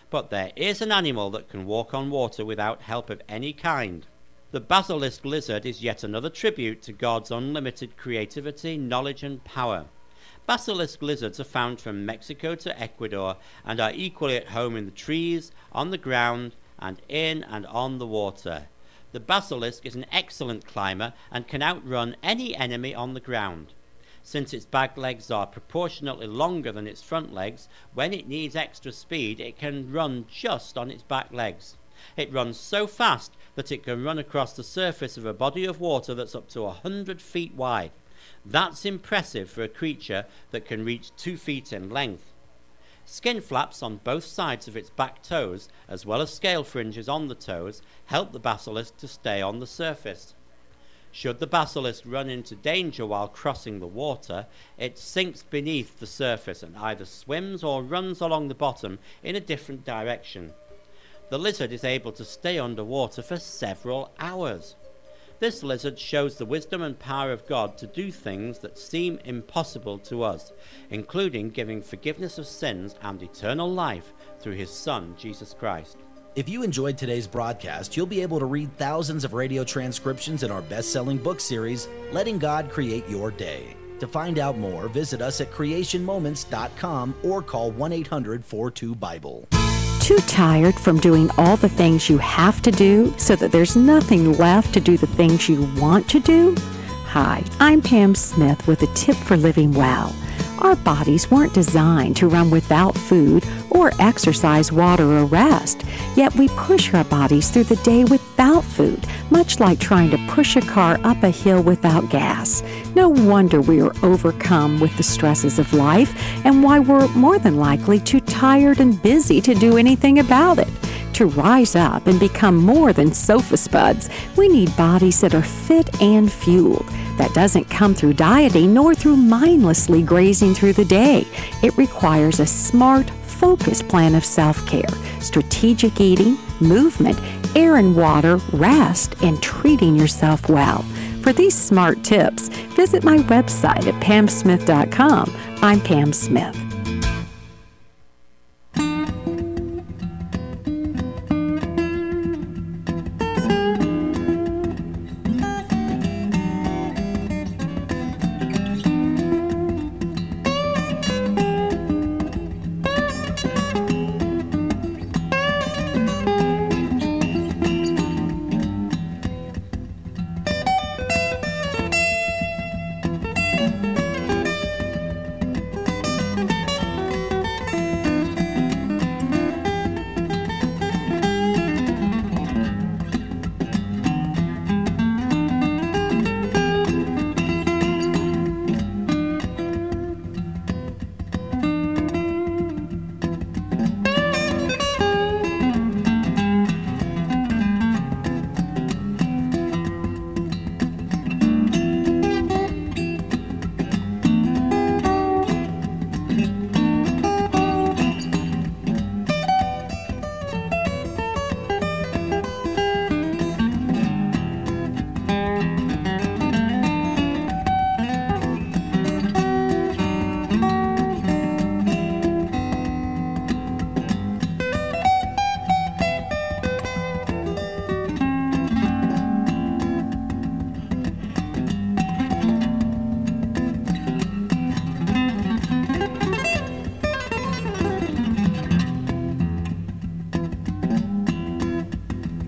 But there is an animal that can walk on water without help of any kind. The basilisk lizard is yet another tribute to God's unlimited creativity, knowledge, and power. Basilisk lizards are found from Mexico to Ecuador and are equally at home in the trees, on the ground, and in and on the water. The basilisk is an excellent climber and can outrun any enemy on the ground. Since its back legs are proportionately longer than its front legs, when it needs extra speed, it can run just on its back legs. It runs so fast that it can run across the surface of a body of water that's up to 100 feet wide. That's impressive for a creature that can reach 2 feet in length. Skin flaps on both sides of its back toes, as well as scale fringes on the toes, help the basilisk to stay on the surface. Should the basilisk run into danger while crossing the water, it sinks beneath the surface and either swims or runs along the bottom in a different direction. The lizard is able to stay underwater for several hours. This lizard shows the wisdom and power of God to do things that seem impossible to us, including giving forgiveness of sins and eternal life through his Son, Jesus Christ. If you enjoyed today's broadcast, you'll be able to read thousands of radio transcriptions in our best-selling book series, Letting God Create Your Day. To find out more, visit us at creationmoments.com or call 1-800-42-BIBLE. Too tired from doing all the things you have to do so that there's nothing left to do the things you want to do? Hi, I'm Pam Smith with a tip for living well. Our bodies weren't designed to run without food or exercise, water, or rest. Yet we push our bodies through the day without food, much like trying to push a car up a hill without gas. No wonder we are overcome with the stresses of life and why we're more than likely too tired and busy to do anything about it. To rise up and become more than sofa spuds, we need bodies that are fit and fueled. That doesn't come through dieting nor through mindlessly grazing through the day. It requires a smart, focused plan of self-care, strategic eating, movement, air and water, rest, and treating yourself well. For these smart tips, visit my website at pamsmith.com. I'm Pam Smith.